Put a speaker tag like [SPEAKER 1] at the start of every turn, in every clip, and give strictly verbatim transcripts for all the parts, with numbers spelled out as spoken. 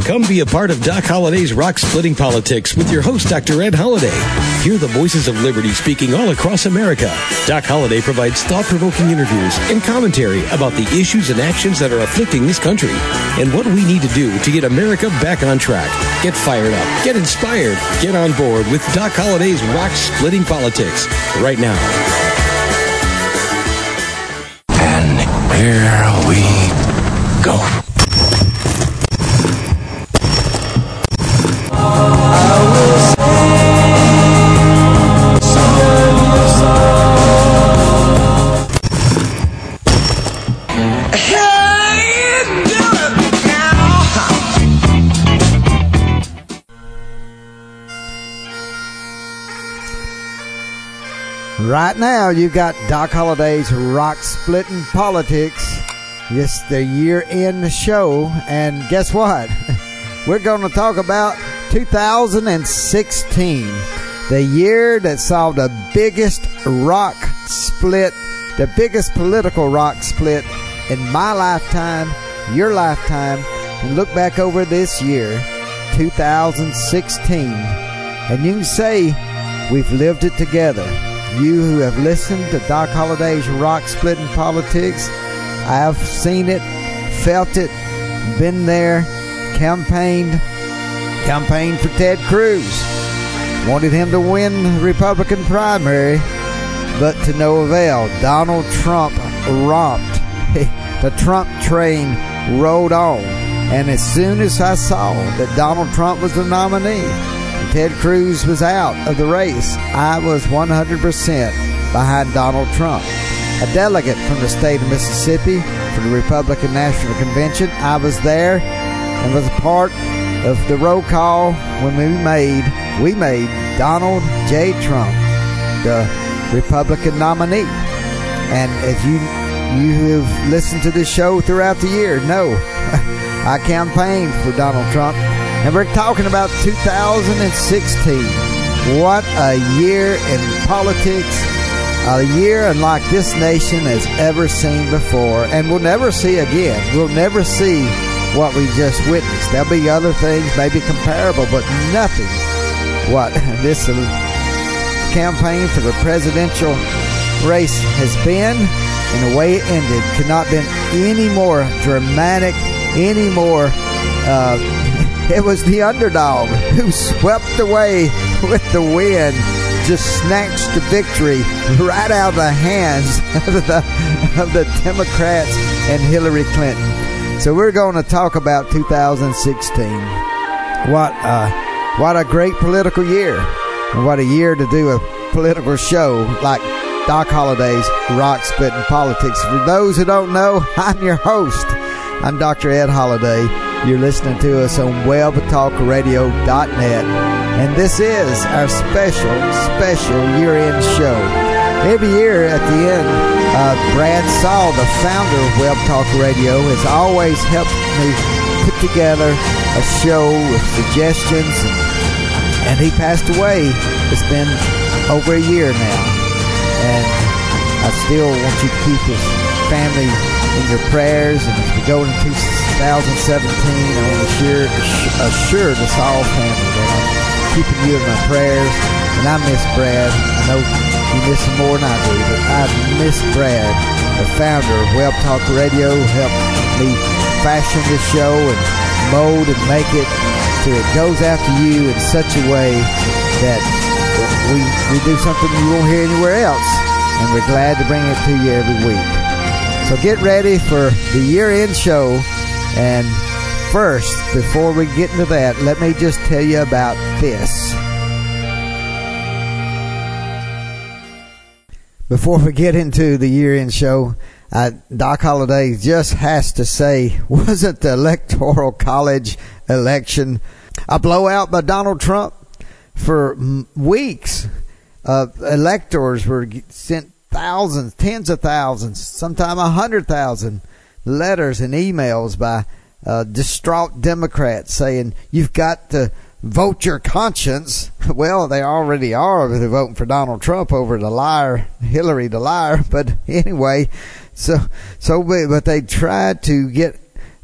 [SPEAKER 1] Come be a part of Doc Holliday's Rock Splitting Politics with your host, Doctor Ed Holliday. Hear the voices of liberty speaking all across America. Doc Holliday provides thought-provoking interviews and commentary about the issues and actions that are afflicting this country and what we need to do to get America back on track. Get fired up, get inspired, get on board with Doc Holliday's Rock Splitting Politics right now.
[SPEAKER 2] And here we go.
[SPEAKER 3] Right now, you got Doc Holliday's Rock Splitting Politics. It's the year-end show, and guess what? We're going to talk about two thousand sixteen, the year that saw the biggest rock split, the biggest political rock split in my lifetime, your lifetime, and look back over this year, two thousand sixteen, and you can say we've lived it together. You who have listened to Doc Holliday's Rock Splitting Politics, I have seen it, felt it, been there, campaigned, campaigned for Ted Cruz. Wanted him to win the Republican primary, but to no avail. Donald Trump romped. The Trump train rolled on. And as soon as I saw that Donald Trump was the nominee, Ted Cruz was out of the race, I was one hundred percent behind Donald Trump. A delegate from the state of Mississippi for the Republican National Convention, I was there and was a part of the roll call when we made we made Donald J. Trump the Republican nominee. And if you you have listened to this show throughout the year, know I campaigned for Donald Trump. And we're talking about two thousand sixteen. What a year in politics. A year unlike this nation has ever seen before. And we'll never see again. We'll never see what we just witnessed. There'll be other things maybe comparable, but nothing what this campaign for the presidential race has been. And the way it ended could not have been any more dramatic, any more... Uh, It was the underdog who swept away with the wind, just snatched the victory right out of the hands of the, of the Democrats and Hillary Clinton. So we're going to talk about two thousand sixteen. What uh, what a great political year. And what a year to do a political show like Doc Holliday's Rock Splitting Politics. For those who don't know, I'm your host. I'm Doctor Ed Holliday. You're listening to us on web talk radio dot net. And this is our special, special year-end show. Every year at the end, uh, Brad Saul, the founder of Web Talk Radio, has always helped me put together a show with suggestions. And, and he passed away. It's been over a year now. And I still want you to keep his family in your prayers. And as we go into two thousand seventeen, I want to assure, assure the Saul family that I'm keeping you in my prayers. And I miss Brad. I know you miss him more than I do, but I miss Brad, the founder of Web Talk Radio, who helped me fashion this show and mold and make it so it goes after you in such a way that we, we do something you won't hear anywhere else. And we're glad to bring it to you every week. So get ready for the year-end show. And first, before we get into that, let me just tell you about this. Before we get into the year-end show, uh, Doc Holliday just has to say, wasn't the Electoral College election a blowout by Donald Trump? For m- weeks, uh, electors were sent thousands, tens of thousands, sometimes a hundred thousand letters and emails by uh, distraught Democrats saying, you've got to vote your conscience. Well, they already are. They're voting for Donald Trump over the liar, Hillary the liar. But anyway, so, so, but they tried to get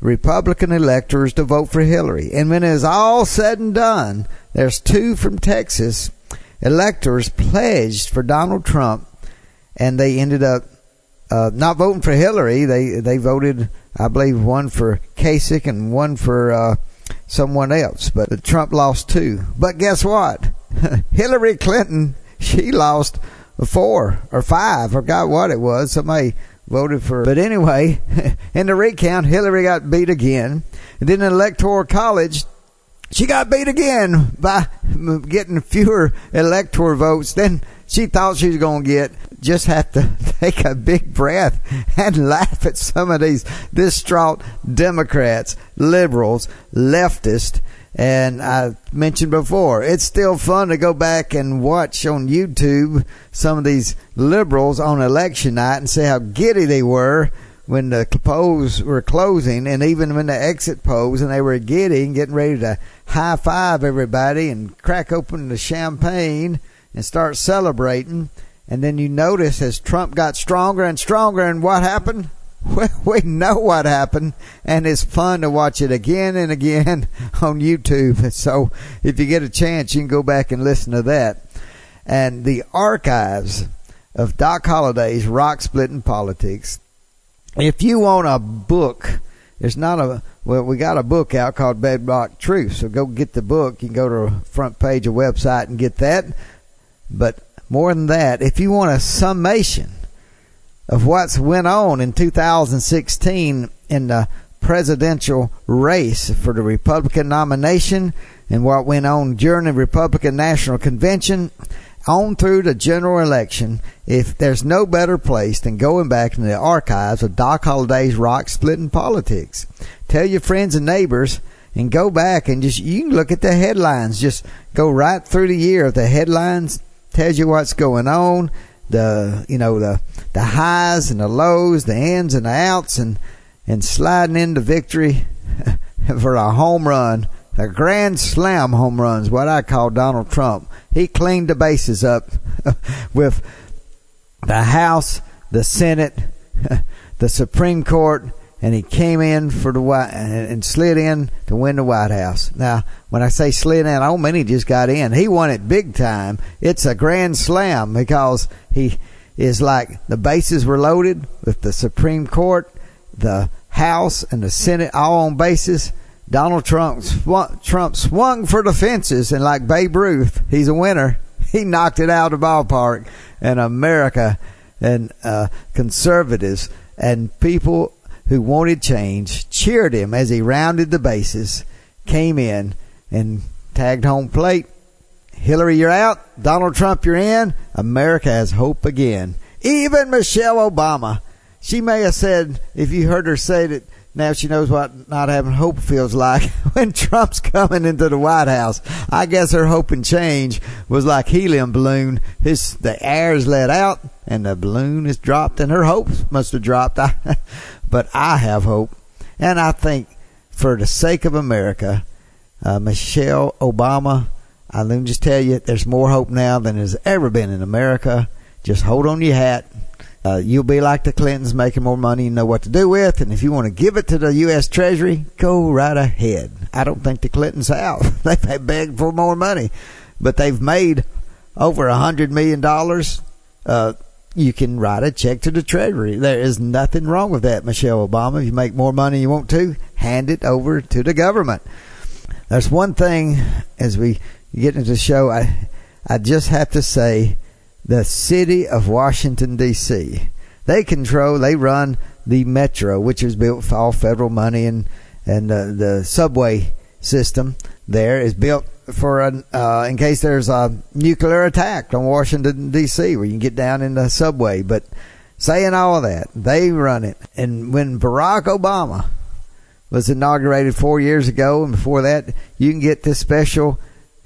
[SPEAKER 3] Republican electors to vote for Hillary. And when it's all said and done, there's two from Texas electors pledged for Donald Trump, and they ended up uh, not voting for Hillary. They they voted, I believe, one for Kasich and one for uh, someone else. But Trump lost two. But guess what? Hillary Clinton, she lost four or five. I forgot what it was. Somebody voted for. But anyway, in the recount, Hillary got beat again. And then in the Electoral College, she got beat again by getting fewer electoral votes than she thought she was going to get. Just have to take a big breath and laugh at some of these distraught Democrats, liberals, leftists. And I mentioned before, it's still fun to go back and watch on YouTube some of these liberals on election night and see how giddy they were when the polls were closing, and even when the exit polls, and they were giddy and getting ready to high five everybody and crack open the champagne and start celebrating. And then you notice as Trump got stronger and stronger, and what happened? Well, we know what happened, and it's fun to watch it again and again on YouTube. So if you get a chance, you can go back and listen to that. And the archives of Doc Holliday's Rock Splitting Politics. If you want a book, there's not a, well, we got a book out called Bedrock Truth. So go get the book. You can go to the front page of the website and get that. But more than that, if you want a summation of what's went on in two thousand sixteen in the presidential race for the Republican nomination and what went on during the Republican National Convention on through the general election, if there's no better place than going back in the archives of Doc Holliday's Rock Splitting Politics. Tell your friends and neighbors and go back and just, you can look at the headlines. Just go right through the year. The headlines tells you what's going on. The, you know, the, the highs and the lows, the ins and the outs, and, and sliding into victory for a home run, a grand slam home run is what I call Donald Trump. He cleaned the bases up with the House, the Senate, the Supreme Court, and he came in for the White and slid in to win the White House. Now, when I say slid in, I don't mean he just got in. He won it big time. It's a grand slam because he is like the bases were loaded with the Supreme Court, the House, and the Senate all on bases. Donald Trump swung, Trump swung for the fences, and like Babe Ruth, he's a winner. He knocked it out of the ballpark. And America and uh, conservatives and people who wanted change cheered him as he rounded the bases, came in and tagged home plate. Hillary, you're out. Donald Trump, you're in. America has hope again. Even Michelle Obama, she may have said, if you heard her say that, now she knows what not having hope feels like when Trump's coming into the White House. I guess her hope and change was like helium balloon. His, the air is let out and the balloon is dropped, and her hopes must have dropped. But I have hope. And I think for the sake of America, uh, Michelle Obama, I let me just tell you, there's more hope now than there's ever been in America. Just hold on your hat. Uh, you'll be like the Clintons, making more money you know what to do with. And if you want to give it to the U S Treasury, go right ahead. I don't think the Clintons have. They've begged for more money. But they've made over a hundred million dollars. Uh, you can write a check to the Treasury. There is nothing wrong with that, Michelle Obama. If you make more money you want to, hand it over to the government. There's one thing as we get into the show, I, I just have to say, the city of Washington, D C, they control, they run the metro, which is built for all federal money, and, and uh, the subway system there is built for an, uh, in case there's a nuclear attack on Washington, D C, where you can get down in the subway. But saying all of that, they run it. And when Barack Obama was inaugurated four years ago, and before that, you can get this special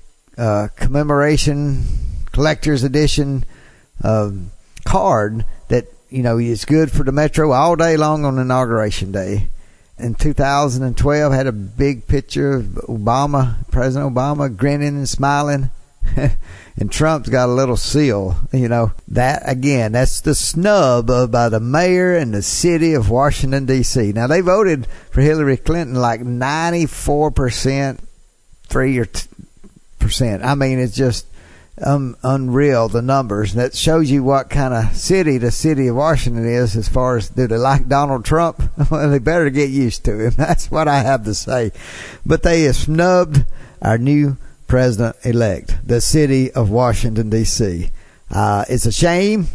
[SPEAKER 3] uh, commemoration collector's edition uh, card that, you know, is good for the metro all day long on inauguration day. In two thousand twelve, had a big picture of Obama, President Obama, grinning and smiling and Trump's got a little seal. You know, that, again, that's the snub of, by the mayor and the city of Washington, D C. Now, they voted for Hillary Clinton like ninety-four percent, three or t- percent. I mean, it's just um, unreal, the numbers. That shows you what kind of city the city of Washington is as far as, do they like Donald Trump? Well, they better get used to him. That's what I have to say. But they have snubbed our new president-elect, the city of Washington, D C. Uh, it's a shame,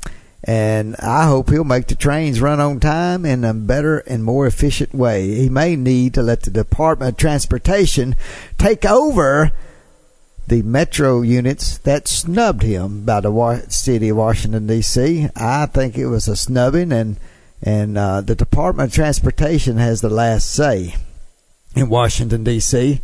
[SPEAKER 3] and I hope he'll make the trains run on time in a better and more efficient way. He may need to let the Department of Transportation take over the metro units that snubbed him by the wa- city of Washington, D C. I think it was a snubbing, and, and uh, the Department of Transportation has the last say in Washington, D C.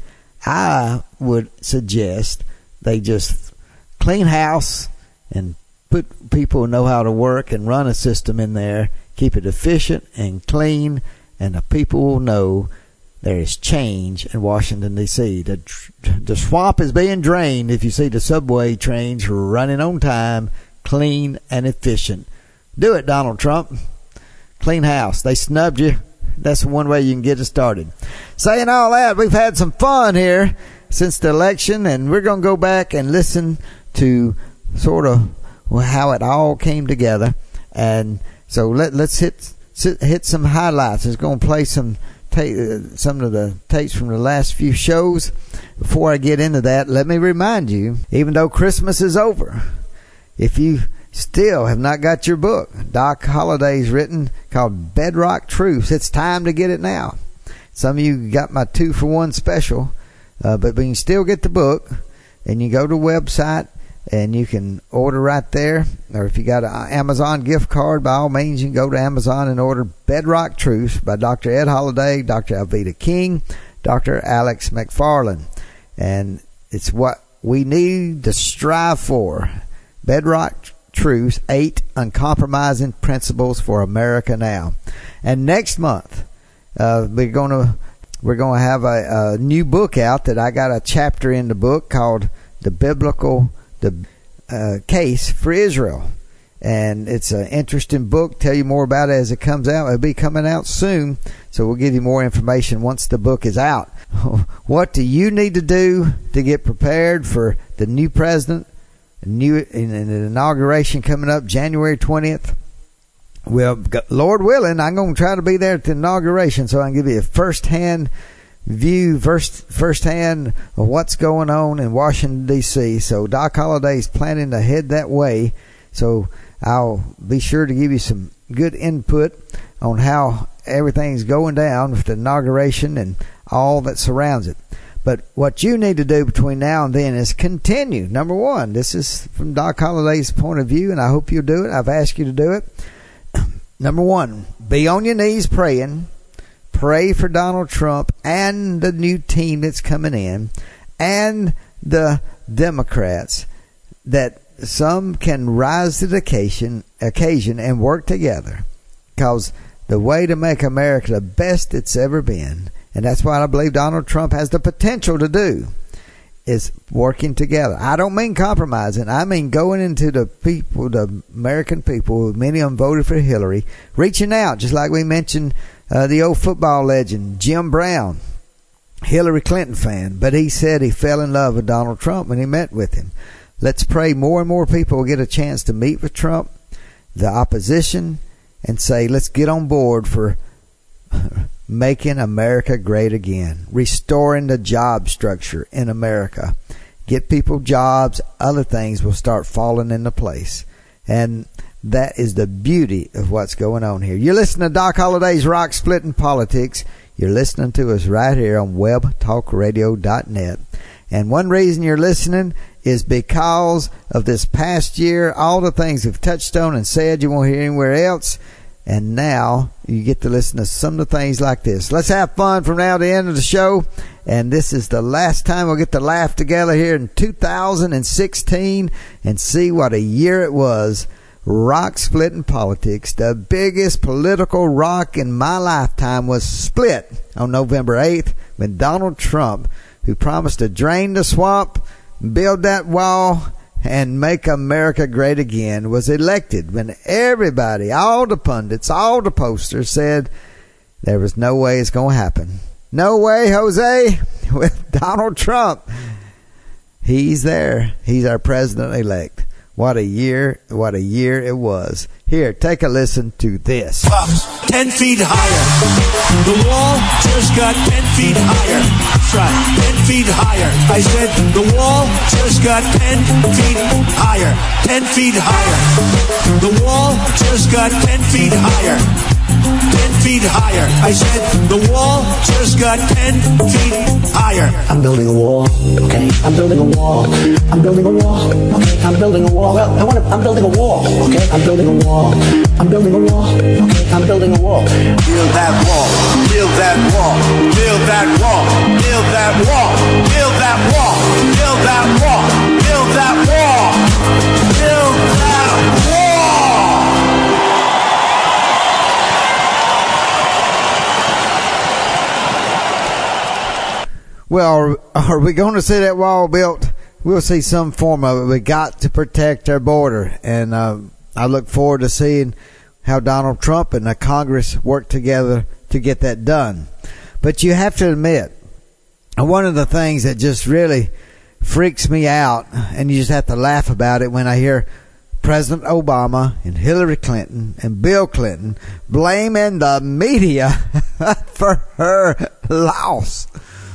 [SPEAKER 3] I would suggest they just clean house and put people who know how to work and run a system in there, keep it efficient and clean, and the people will know there is change in Washington, D C. The, the swamp is being drained if you see the subway trains running on time, clean and efficient. Do it, Donald Trump. Clean house. They snubbed you. That's one way you can get it started. Saying all that, we've had some fun here since the election, and we're going to go back and listen to sort of how it all came together. And so let, let's hit hit some highlights. It's going to play some ta- some of the tapes from the last few shows. Before I get into that, let me remind you, even though Christmas is over, if you still have not got your book Doc Holliday's written, called Bedrock Truths, it's time to get it now. Some of you got my two for one special, uh, but you can still get the book, and you go to the website and you can order right there. Or if you got an Amazon gift card, by all means you can go to Amazon and order Bedrock Truths by Doctor Ed Holliday, Doctor Alveda King, Doctor Alex McFarland. And it's what we need to strive for. Bedrock Truths, eight uncompromising principles for America now. And next month, uh, we're going to we're going to have a, a new book out that I got a chapter in the book called "The Biblical the uh, Case for Israel," and it's an interesting book. Tell you more about it as it comes out. It'll be coming out soon, so we'll give you more information once the book is out. What do you need to do to get prepared for the new president? New in an inauguration coming up January twentieth. Well, Lord willing, I'm going to try to be there at the inauguration so I can give you a first-hand view, first first-hand of what's going on in Washington, D C. So Doc Holliday is planning to head that way. So I'll be sure to give you some good input on how everything's going down with the inauguration and all that surrounds it. But what you need to do between now and then is continue. Number one, this is from Doc Holliday's point of view, and I hope you'll do it. I've asked you to do it. Number one, be on your knees praying. Pray for Donald Trump and the new team that's coming in and the Democrats, that some can rise to the occasion, occasion and work together. Because the way to make America the best it's ever been, and that's what I believe Donald Trump has the potential to do, is working together. I don't mean compromising. I mean going into the people, the American people, many of them voted for Hillary, reaching out, just like we mentioned uh, the old football legend, Jim Brown, Hillary Clinton fan, but he said he fell in love with Donald Trump when he met with him. Let's pray more and more people will get a chance to meet with Trump, the opposition, and say, let's get on board for making America great again, restoring the job structure in America. Get people jobs, other things will start falling into place. And that is the beauty of what's going on here. You're listening to Doc Holliday's Rock Splitting Politics. You're listening to us right here on web talk radio dot net. And one reason you're listening is because of this past year, all the things we've touched on and said you won't hear anywhere else. And now you get to listen to some of the things like this. Let's have fun from now to the end of the show. And this is the last time we'll get to laugh together here in two thousand sixteen and see what a year it was. Rock Splitting Politics. The biggest political rock in my lifetime was split on November eighth when Donald Trump, who promised to drain the swamp build that wall, and make America great again was elected when everybody, all the pundits, all the posters said there was no way it's going to happen. No way, Jose, with Donald Trump. He's there. He's our president-elect. What a year, what a year it was. Here, take a listen to this.
[SPEAKER 4] Ten feet higher. The wall just got ten feet higher. That's right, ten feet higher. I said the wall just got ten feet higher. Ten feet higher. The wall just got ten feet higher. Ten feet higher. I said the wall just got ten feet higher.
[SPEAKER 5] I'm building a wall, okay? I'm building a wall. I'm building a wall, okay? I'm building a wall. Well, I want to, I'm building a wall, okay? I'm building a wall. I'm building a wall, okay? I'm building a wall.
[SPEAKER 4] Build that wall. Build that wall. Build that wall. Build that wall. Build that wall. Build that wall. Build that wall. Build that wall.
[SPEAKER 3] Well, are we going to see that wall built? We'll see some form of it. We got to protect our border, and uh, I look forward to seeing how Donald Trump and the Congress work together to get that done. But you have to admit, one of the things that just really freaks me out, and you just have to laugh about it when I hear President Obama and Hillary Clinton and Bill Clinton blaming the media for her loss.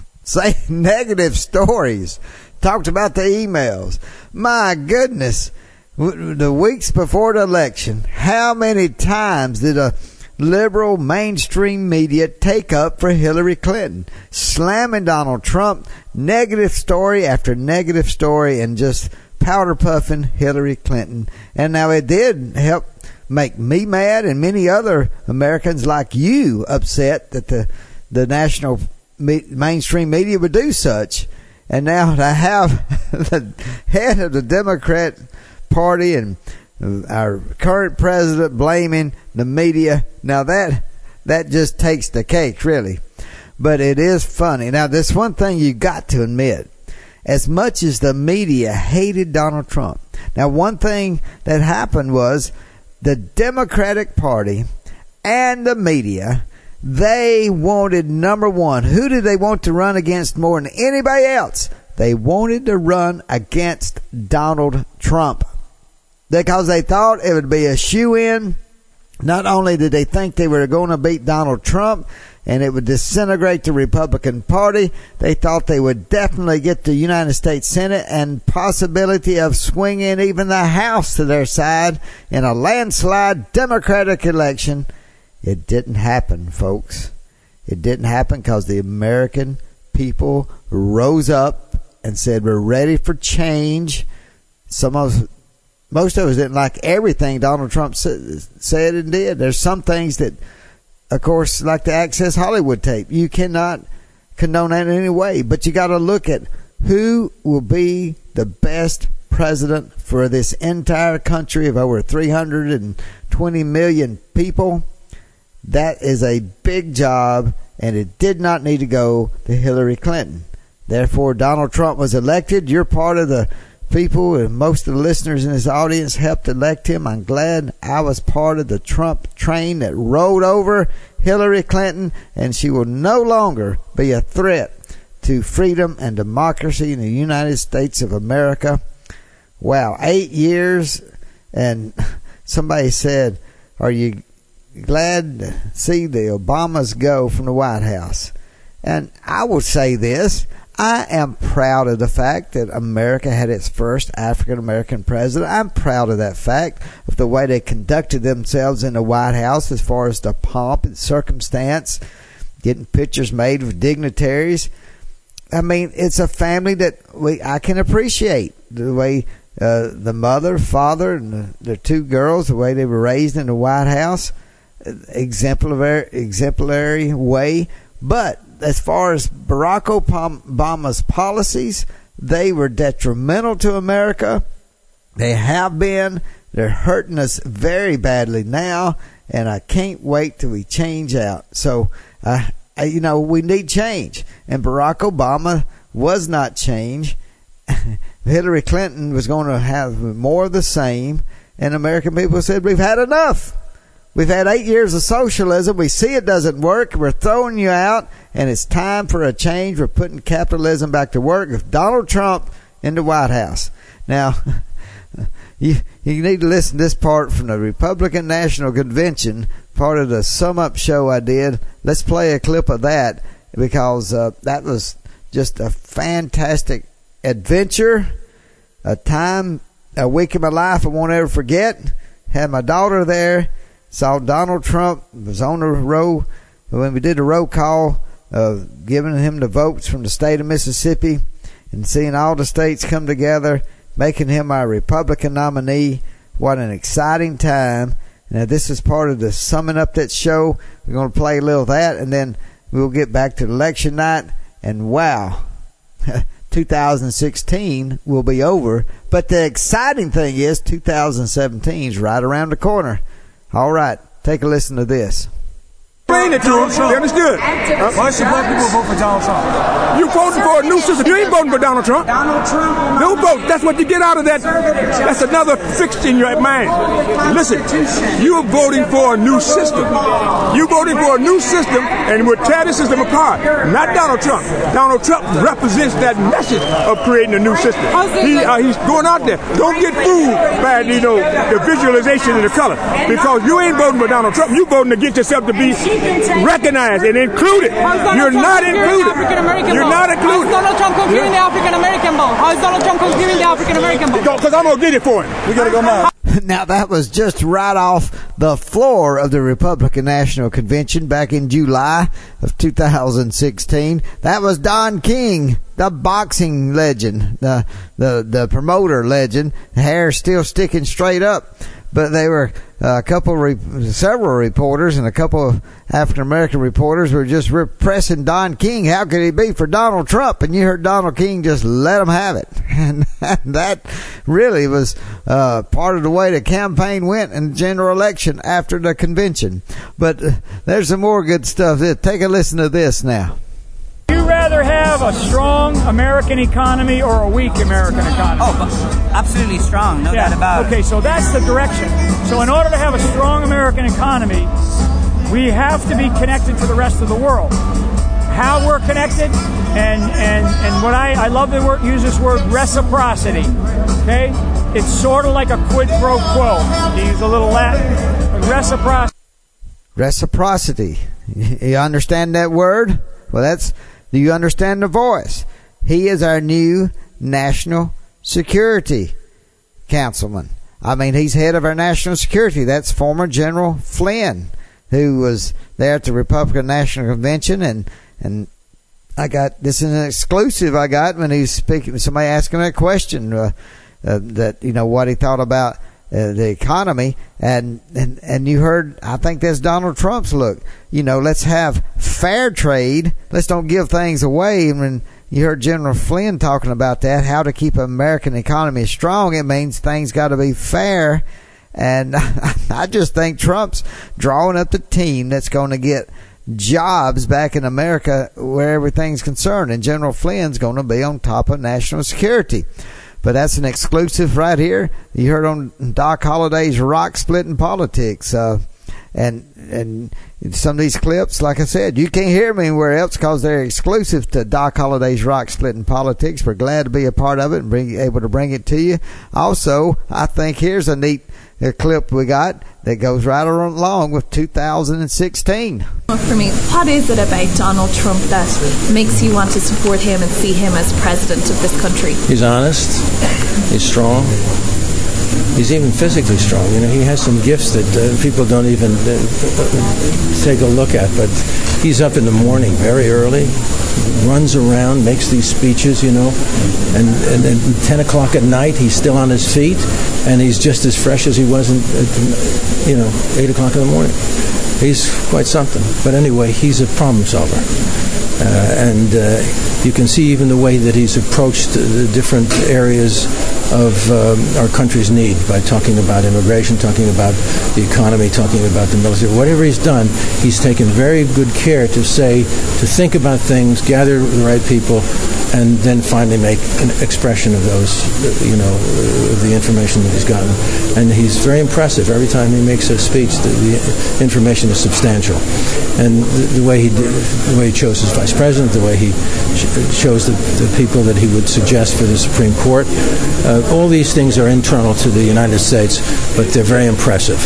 [SPEAKER 3] Say negative stories. Talked about the emails. My goodness. The weeks before the election, how many times did a liberal mainstream media take up for Hillary Clinton? Slamming Donald Trump, negative story after negative story, and just powder puffing Hillary Clinton. And now it did help make me mad and many other Americans like you upset that the, the national mainstream media would do such. And now to have the head of the Democrat Party and our current president blaming the media, now that that just takes the cake, really. But it is funny. Now, there's one thing you got to admit. As much as the media hated Donald Trump, now one thing that happened was the Democratic Party and the media, they wanted, number one, who did they want to run against more than anybody else? They wanted to run against Donald Trump because they thought it would be a shoo-in. Not only did they think they were going to beat Donald Trump and it would disintegrate the Republican Party, they thought they would definitely get the United States Senate and possibility of swinging even the House to their side in a landslide Democratic election. It didn't happen, folks. It didn't happen because the American people rose up and said, we're ready for change. Some of us, most of us didn't like everything Donald Trump said and did. There's some things that, of course, like the Access Hollywood tape, you cannot condone that in any way. But you got to look at who will be the best president for this entire country of over three hundred twenty million people. That is a big job, and it did not need to go to Hillary Clinton. Therefore, Donald Trump was elected. You're part of the people, and most of the listeners in this audience helped elect him. I'm glad I was part of the Trump train that rode over Hillary Clinton, and she will no longer be a threat to freedom and democracy in the United States of America. Wow, eight years, and somebody said, are you glad to see the Obamas go from the White House? And I will say this, I am proud of the fact that America had its first African-American president. I'm proud of that fact, of the way they conducted themselves in the White House as far as the pomp and circumstance, getting pictures made with dignitaries. I mean, it's a family that we I can appreciate, the way uh, the mother, father, and the, the two girls, the way they were raised in the White House, exemplary, exemplary way. But as far as Barack Obama's policies, they were detrimental to America. They have been. They're hurting us very badly now, and I can't wait till we change out. So, uh, you know, we need change, and Barack Obama was not change. Hillary Clinton was going to have more of the same, and American people said, we've had enough. We've had eight years of socialism. We see it doesn't work. We're throwing you out, and it's time for a change. We're putting capitalism back to work with Donald Trump in the White House. Now, you, you need to listen to this part from the Republican National Convention, part of the sum-up show I did. Let's play a clip of that, because uh, that was just a fantastic adventure, a time, a week of my life I won't ever forget. Had my daughter there. Saw Donald Trump was on the row when we did the roll call, uh, giving him the votes from the state of Mississippi, and seeing all the states come together, making him our Republican nominee. What an exciting time. Now, this is part of the summing up that show. We're going to play a little of that, and then we'll get back to election night. And wow, two thousand sixteen will be over. But the exciting thing is two thousand seventeen is right around the corner. All right, take a listen to this.
[SPEAKER 6] Explain it to them. They understood. Uh,
[SPEAKER 7] Why should black people vote for Donald Trump?
[SPEAKER 6] You voting for a new system. You ain't voting for Donald Trump.
[SPEAKER 7] Donald Trump.
[SPEAKER 6] No vote. That's what you get out of that. That's another fixture in your mind. Listen, you're voting for a new system. You voting for a new system, and we'll tear the system apart. Not Donald Trump. Donald Trump represents that message of creating a new system. He, uh, he's going out there. Don't get fooled by, you know, the visualization of the color, because you ain't voting for Donald Trump. You voting to get yourself to be recognized and included. You're not included. You're not included.
[SPEAKER 8] How is Donald Trump conquering the African American vote? How is Donald Trump conquering the African American vote?
[SPEAKER 6] Because I'm going to get it for him. We got to go now.
[SPEAKER 3] Now, that was just right off the floor of the Republican National Convention back in July of two thousand sixteen. That was Don King, the boxing legend, the the, the promoter legend. Hair still sticking straight up. But they were uh, a couple, re- several reporters and a couple of African American reporters were just repressing Don King. How could he be for Donald Trump? And you heard Donald King just let him have it. And that really was uh, part of the way the campaign went in the general election after the convention. But uh, there's some more good stuff. Take a listen to this now.
[SPEAKER 9] Would you rather have a strong American economy or a weak American economy?
[SPEAKER 10] Oh, absolutely strong, no
[SPEAKER 9] yeah.
[SPEAKER 10] doubt about it.
[SPEAKER 9] Okay, so that's the direction. So in order to have a strong American economy, we have to be connected to the rest of the world. How we're connected, and and, and what I, I love the word, use this word reciprocity. Okay? It's sort of like a quid pro quo. To use a little Latin. Reciprocity.
[SPEAKER 3] Reciprocity. You understand that word? Well, that's... Do you understand the voice? He is our new national security councilman. I mean, he's head of our national security. That's former General Flynn, who was there at the Republican National Convention. And, and I got, this is an exclusive I got when he was speaking. Somebody asked him that question, uh, uh, that, you know, what he thought about Uh, the economy, and, and and you heard, I think that's Donald Trump's look. You know, let's have fair trade. Let's don't give things away. And when you heard General Flynn talking about that, how to keep an American economy strong, it means things got to be fair. And I just think Trump's drawing up the team that's going to get jobs back in America where everything's concerned. And General Flynn's going to be on top of national security. But that's an exclusive right here. You heard on Doc Holliday's Rock Splitting Politics. Uh, and and some of these clips, like I said, you can't hear me anywhere else because they're exclusive to Doc Holliday's Rock Splitting Politics. We're glad to be a part of it and be able to bring it to you. Also, I think here's a neat uh, clip we got that goes right along with two thousand sixteen.
[SPEAKER 11] For me, what is it about Donald Trump that makes you want to support him and see him as president of this country?
[SPEAKER 12] He's honest. He's strong. He's even physically strong. You know, he has some gifts that uh, people don't even uh, take a look at. But he's up in the morning very early, runs around, makes these speeches, you know, and, and then ten o'clock at night, he's still on his feet, and he's just as fresh as he was, in, uh, you know, eight o'clock in the morning. He's quite something. But anyway, he's a problem solver. Uh, and uh, you can see even the way that he's approached the different areas of um, our country's need by talking about immigration, talking about the economy, talking about the military. Whatever he's done, he's taken very good care to say, to think about things, gather the right people, and then finally make an expression of those, you know, of the information that he's gotten. And he's very impressive. Every time he makes a speech, the, the information is substantial. And the, the way he did, the way he chose his vice president, the way he ch- chose the, the people that he would suggest for the Supreme Court, uh, all these things are internal to the United States, but they're very impressive.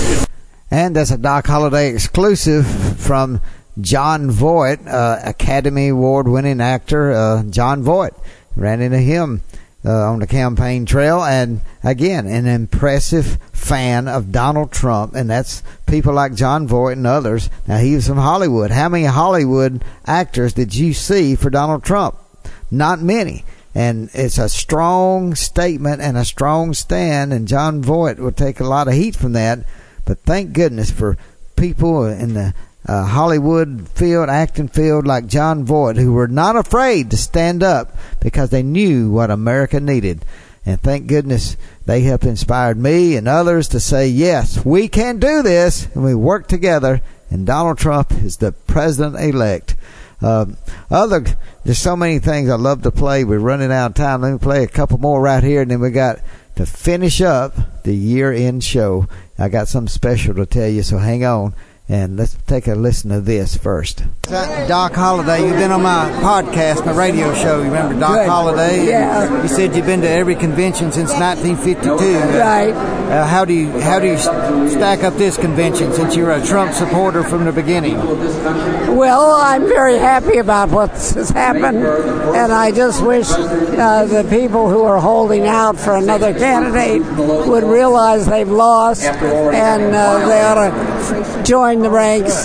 [SPEAKER 3] And that's a Doc Holliday exclusive from Jon Voight, uh, Academy Award-winning actor. uh, Jon Voight. Ran into him uh, on the campaign trail, and again, an impressive fan of Donald Trump, and that's people like Jon Voight and others. Now, he was from Hollywood. How many Hollywood actors did you see for Donald Trump? Not many. And it's a strong statement and a strong stand, and Jon Voight will take a lot of heat from that. But thank goodness for people in the uh, Hollywood field, acting field, like Jon Voight, who were not afraid to stand up because they knew what America needed. And thank goodness they have inspired me and others to say, yes, we can do this, and we work together, and Donald Trump is the president-elect. Uh, other, there's so many things I love to play. We're running out of time. Let me play a couple more right here, and then we got to finish up the year-end show. I got something special to tell you, so hang on. And let's take a listen to this first. Doc Holliday, you've been on my podcast, my radio show. You remember Doc Good. Holliday?
[SPEAKER 13] Yeah.
[SPEAKER 3] You said you've been to every convention since nineteen fifty-two.
[SPEAKER 13] Right.
[SPEAKER 3] Uh, how do you how do you stack up this convention since you're a Trump supporter from the beginning?
[SPEAKER 13] Well, I'm very happy about what has happened, and I just wish uh, the people who are holding out for another candidate would realize they've lost, and uh, they ought to join the ranks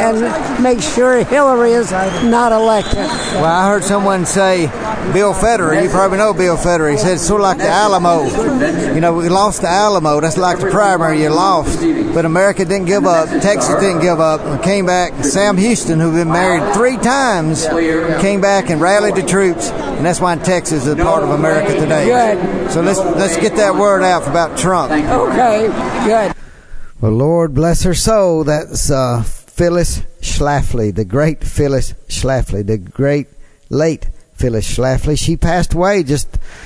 [SPEAKER 13] and make sure Hillary is not elected.
[SPEAKER 3] Well, I heard someone say, Bill Federer, you probably know Bill Federer, he said it's sort of like the Alamo. You know, we lost the Alamo, that's like the primary, you lost. But America didn't give up, Texas didn't give up, and came back. Sam Houston, who'd been married three times, came back and rallied the troops, and that's why Texas is a part of America today.
[SPEAKER 13] Good.
[SPEAKER 3] So let's let's get that word out about Trump.
[SPEAKER 13] Okay, good.
[SPEAKER 3] Well, Lord bless her soul. That's uh, Phyllis Schlafly, the great Phyllis Schlafly, the great late Phyllis Schlafly. She passed away just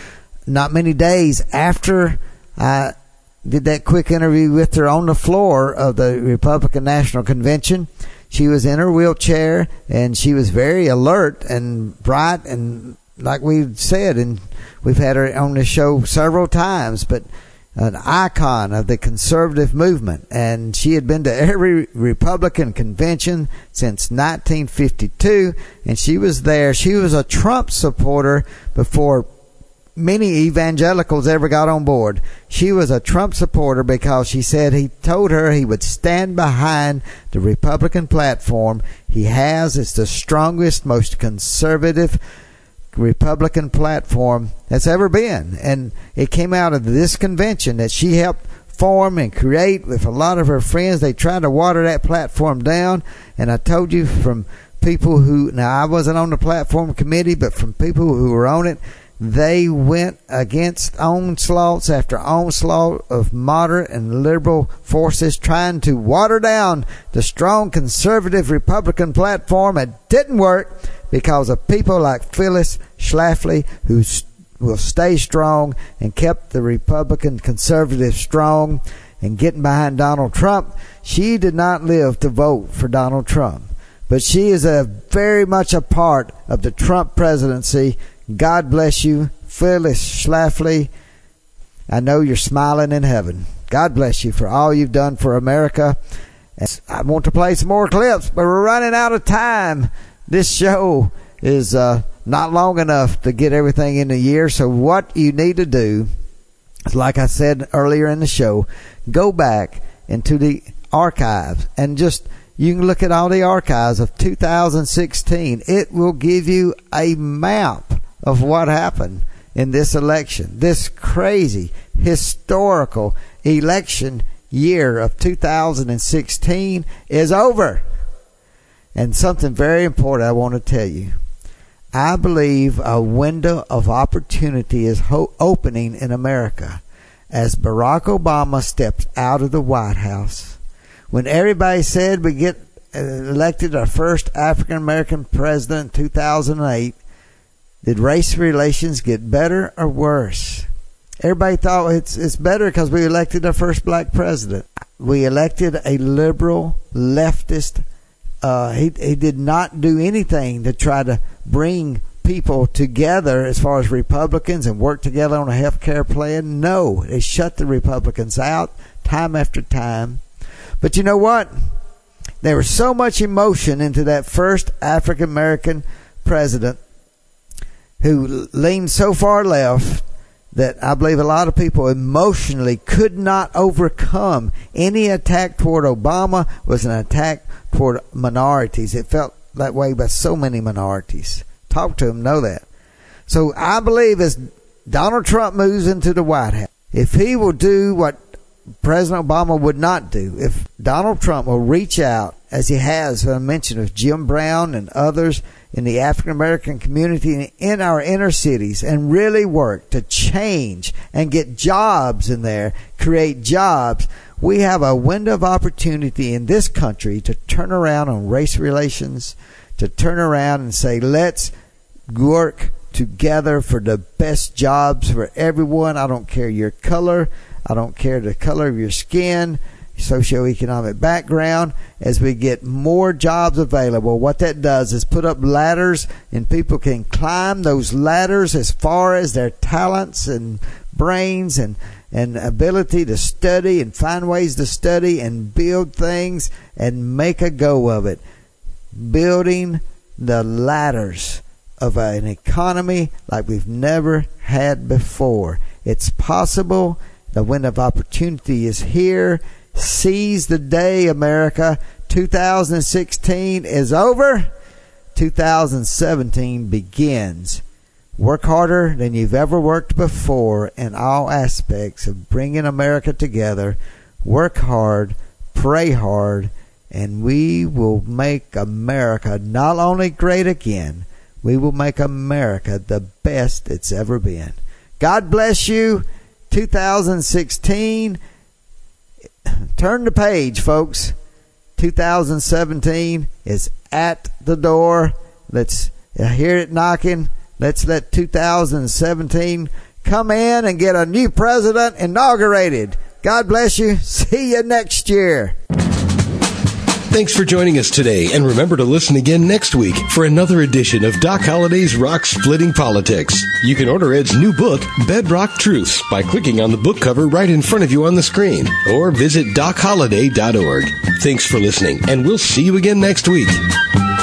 [SPEAKER 3] not many days after I did that quick interview with her on the floor of the Republican National Convention. She was in her wheelchair, and she was very alert and bright, and like we said, and we've had her on the show several times, but an icon of the conservative movement, and she had been to every Republican convention since nineteen fifty-two, and she was there. She was a Trump supporter before many evangelicals ever got on board. She was a Trump supporter because she said he told her he would stand behind the Republican platform he has. It's the strongest, most conservative Republican platform that's ever been, and it came out of this convention that she helped form and create with a lot of her friends. They tried to water that platform down, and I told you from people who, now I wasn't on the platform committee, but from people who were on it, they went against onslaughts after onslaught of moderate and liberal forces trying to water down the strong conservative Republican platform. It didn't work because of people like Phyllis Schlafly, who will stay strong and kept the Republican conservatives strong and getting behind Donald Trump. She did not live to vote for Donald Trump, but she is a very much a part of the Trump presidency. God bless you, Phyllis Schlafly. I know you're smiling in heaven. God bless you for all you've done for America. And I want to play some more clips, but we're running out of time. This show is uh, not long enough to get everything in the year. So what you need to do is, like I said earlier in the show, go back into the archives and just, you can look at all the archives of two thousand sixteen. It will give you a map of what happened in this election. This crazy, historical election year of two thousand sixteen is over. And something very important I want to tell you. I believe a window of opportunity is ho- opening in America as Barack Obama steps out of the White House. When everybody said we get elected our first African American president in two thousand eight, Did race relations get better or worse? Everybody thought it's it's better because we elected our first black president. We elected a liberal, leftist. Uh, he he did not do anything to try to bring people together as far as Republicans and work together on a health care plan. No, they shut the Republicans out time after time. But you know what? There was so much emotion into that first African American president who leaned so far left that I believe a lot of people emotionally could not overcome. Any attack toward Obama was an attack toward minorities. It felt that way by so many minorities. Talk to them, know that. So I believe as Donald Trump moves into the White House, if he will do what President Obama would not do, if Donald Trump will reach out, as he has, I mentioned, of Jim Brown and others in the African American community in our inner cities, and really work to change and get jobs in there, create jobs, we have a window of opportunity in this country to turn around on race relations, to turn around and say, let's work together for the best jobs for everyone. I don't care your color. I don't care the color of your skin, socioeconomic background. As we get more jobs available, what that does is put up ladders, and people can climb those ladders as far as their talents and brains and, and ability to study and find ways to study and build things and make a go of it. Building the ladders of an economy like we've never had before. It's possible. The window of opportunity is here. Seize the day, America. two thousand sixteen is over. two thousand seventeen begins. Work harder than you've ever worked before in all aspects of bringing America together. Work hard, pray hard, and we will make America not only great again, we will make America the best it's ever been. God bless you. two thousand sixteen. Turn the page, folks. two thousand seventeen is at the door. Let's hear it knocking. Let's let two thousand seventeen come in and get a new president inaugurated. God bless you. See you next year.
[SPEAKER 1] Thanks for joining us today, and remember to listen again next week for another edition of Doc Holliday's Rock Splitting Politics. You can order Ed's new book, Bedrock Truths, by clicking on the book cover right in front of you on the screen, or visit doc holliday dot org. Thanks for listening, and we'll see you again next week.